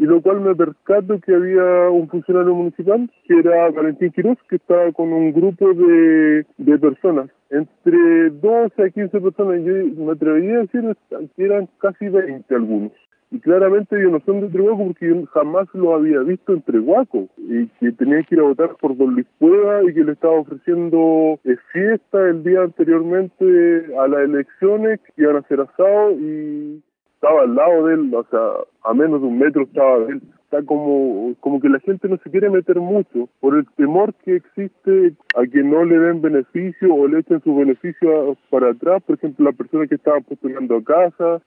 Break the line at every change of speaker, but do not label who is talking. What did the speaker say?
y lo cual me percato que había un funcionario municipal, que era Valentín Quiroz, que estaba con un grupo de personas, entre 12 a 15 personas, yo me atrevería a decir que eran casi 20 algunos. Y claramente ellos no son de Trehuaco porque yo jamás lo había visto en Trehuaco, y que tenían que ir a votar por Don Luis Cueva y que le estaba ofreciendo fiesta el día anteriormente a las elecciones, que iban a hacer asado, y estaba al lado de él, o sea, a menos de un metro estaba de él. Está como que la gente no se quiere meter mucho por el temor que existe a que no le den beneficio o le echen sus beneficios para atrás. Por ejemplo, la persona que estaba postulando a casa,